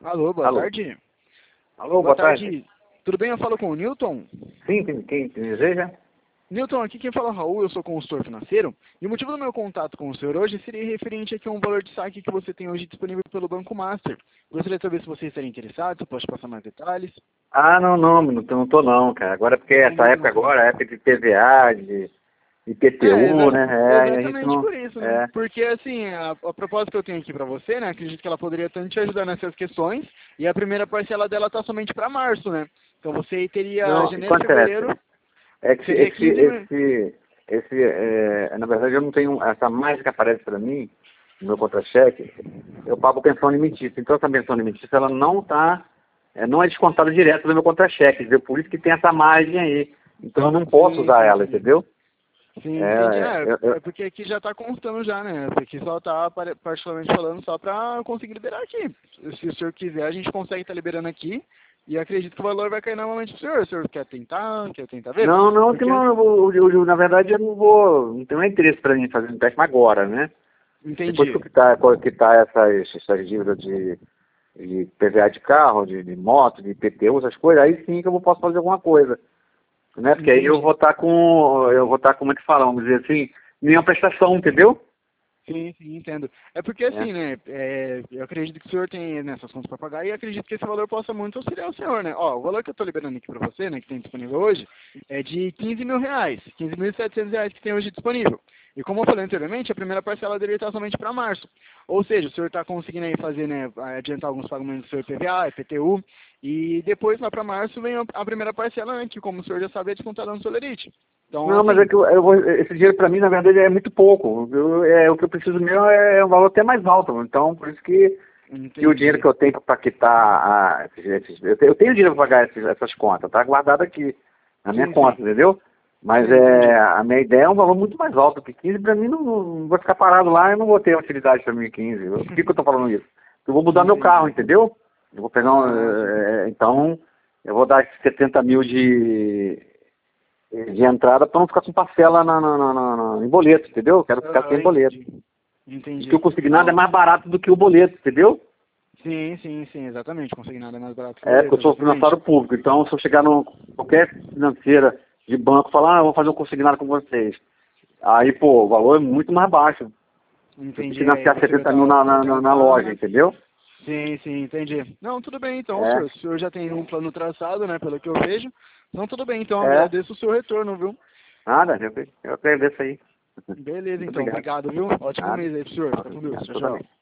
Alô, boa Alô. tarde. Alô, Boa boa tarde. Tudo bem? Eu falo com o Newton. Sim, quem deseja? Newton, aqui quem fala é o Raul, eu sou consultor financeiro. E o motivo do meu contato com o senhor hoje seria referente aqui a um valor de saque que você tem hoje disponível pelo Banco Master. Gostaria de saber se você estaria interessado, se eu posso passar mais detalhes. Ah, não tô não, cara. Agora porque essa Ainda época não. agora é época de PVA, de IPTU, né? A gente Exatamente não... por isso, né? É. Porque, assim, a proposta que eu tenho aqui para você, né? Acredito que ela poderia tanto te ajudar nessas questões. E a primeira parcela dela tá somente para março, né? Então você teria Não, o que janeiro, acontece? fevereiro, É que seria 15 mil. na verdade eu não tenho, essa margem que aparece para mim, no meu contra-cheque, eu pago pensão alimentícia. Então essa pensão alimentícia, ela não tá, não é descontada direto do meu contra-cheque, entendeu? Por isso que tem essa margem aí. Então eu não posso Sim, usar sim, ela, entendi. entendeu? Sim, entendi. É, É porque aqui já tá constando já, né? Aqui só tá, particularmente falando, só pra conseguir liberar aqui. Se o senhor quiser, a gente consegue estar liberando aqui. E acredito que o valor vai cair novamente pro senhor. O senhor quer tentar ver? não, que Porque, não, na verdade eu não tenho interesse para mim fazer um empréstimo agora, né? Depois que entendi. eu quitar essas dívidas de PVA de carro, de moto, de IPTU, essas coisas, aí sim que eu posso fazer alguma coisa, né? Porque aí Entendi. eu vou estar, como é que fala, vamos dizer assim, minha prestação, entendeu? Sim, sim, entendo. É porque É. assim, né, eu acredito que o senhor tem nessas contas para pagar e acredito que esse valor possa muito auxiliar o senhor, né? Ó, o valor que eu estou liberando aqui para você, né, que tem disponível hoje, é de 15 mil reais, 15.700 reais que tem hoje disponível. E como eu falei anteriormente, a primeira parcela deveria estar somente para março. Ou seja, o senhor está conseguindo aí fazer, né, adiantar alguns pagamentos do seu IPVA, IPTU, e depois lá para março vem a primeira parcela, né, que como o senhor já sabe é descontada no Solerite. Então, Não, mas é assim, que esse dinheiro para mim, na verdade, é muito pouco. O que eu preciso mesmo é um valor até mais alto. Então, por isso que o dinheiro entendi. que eu tenho para quitar, eu tenho dinheiro para pagar essas contas, tá guardado aqui na minha Sim, conta, sim. entendeu? Mas Sim, entendi. a minha ideia é um valor muito mais alto que 15. Para mim, não vou ficar parado lá, eu não vou ter utilidade para mim 15. Por que eu estou falando isso? Eu vou mudar meu carro, Entendi. entendeu? Eu vou pegar Ah, sim. então, eu vou dar esses 70 mil de entrada para não ficar com parcela em boleto, entendeu? Eu quero ficar sem boleto. Entendi. E que o Entendi. consignado é Não, mais barato do que o boleto, entendeu? sim, sim, sim, exatamente. Consignado é mais barato que o É, porque boleto, eu sou exatamente. financiário público, então se eu chegar em qualquer financeira de banco e falar, eu vou fazer um consignado com vocês. Aí, pô, o valor é muito mais baixo do que Entendi. Aí financiar você vai 70 mil estar ofertando na lá, loja, né? entendeu? Sim, sim, entendi. Não, tudo bem então, senhor. É, O senhor já tem um plano traçado, né, pelo que eu vejo. Então, tudo bem, então, é, agradeço o seu retorno, viu? nada, eu agradeço aí. Beleza, Muito então, obrigado. obrigado, viu? Ótimo Nada. mês aí pro senhor. Fica com Deus. Obrigado, Tchau, eu também. tchau.